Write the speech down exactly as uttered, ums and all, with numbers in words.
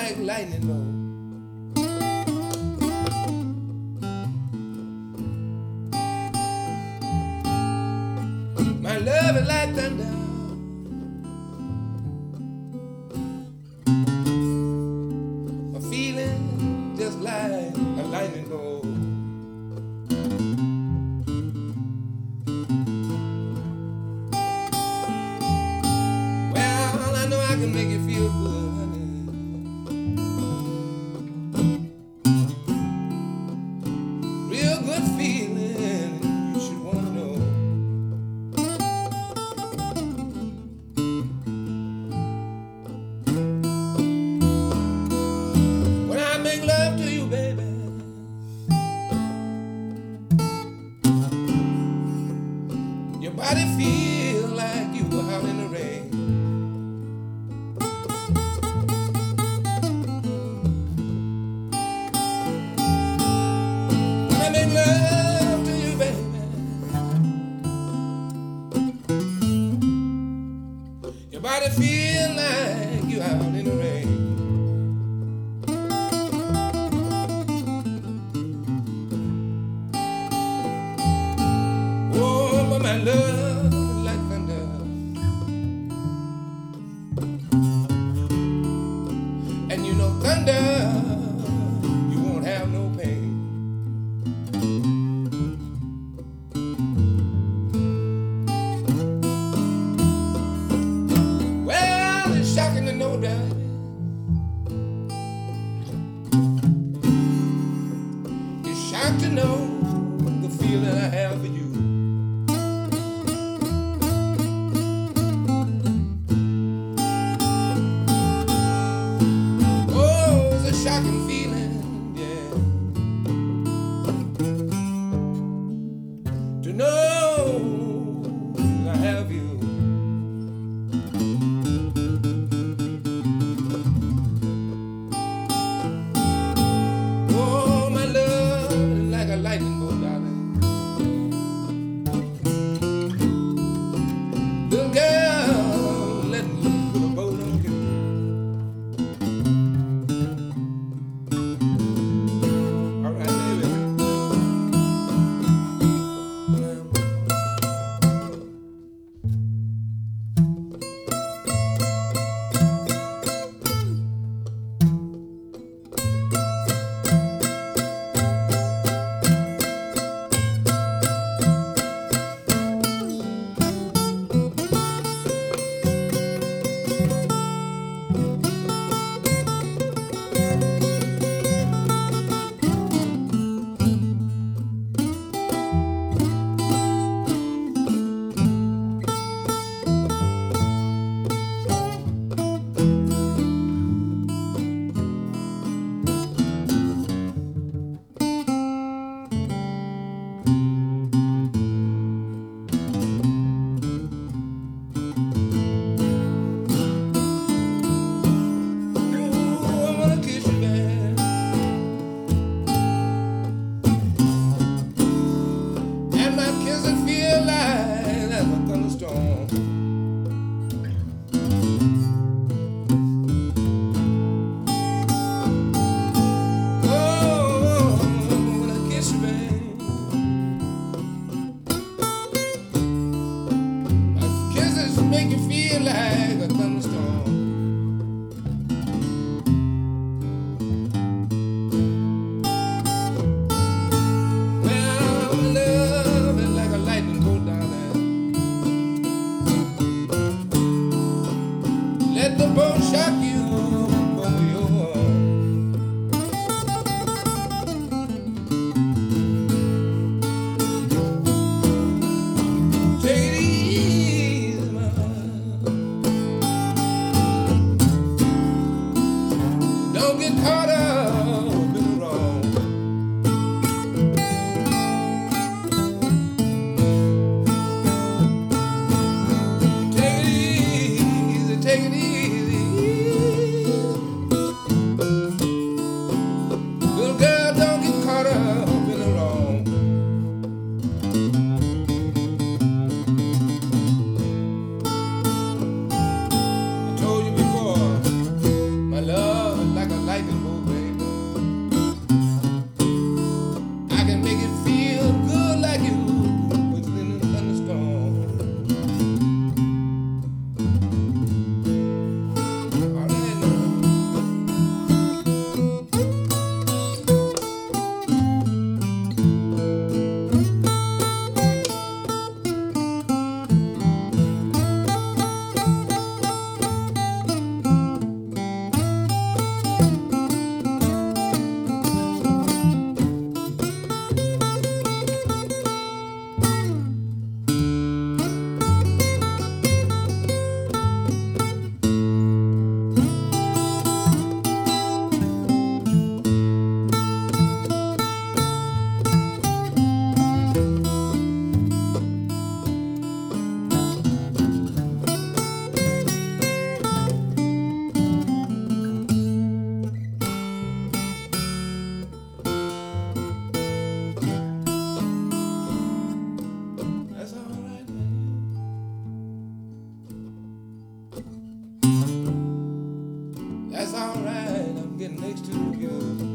like lightning bolt. My love is like thunder. A feeling just like a lightning bolt. Well, I know I can make you feel good, honey. Real good feeling, you should want to know. When I make love to you, baby, your body feel like you were out in the rain. When I make love to you, baby, your body feel like you out in the rain. Oh, but my love is like thunder, and you know thunder, you won't have no pain. Well, it's shocking to know that it's shocking to know the feeling I have for you. Oh, it's a shocking feeling, yeah, to know that I have you. Oh, my love is like a lightning bolt, darling. Little girl, let me put a bolt on you. All right, baby. Ooh, I wanna kiss you, babe, and my kisses feel like that's a thunderstorm. Oh, I wanna kiss you, babe. My kisses make you feel like a thunderstorm. Well, love is like a lightning bolt, darling. Let the bolt shock you over your heart. Take it easy, my heart. next to you.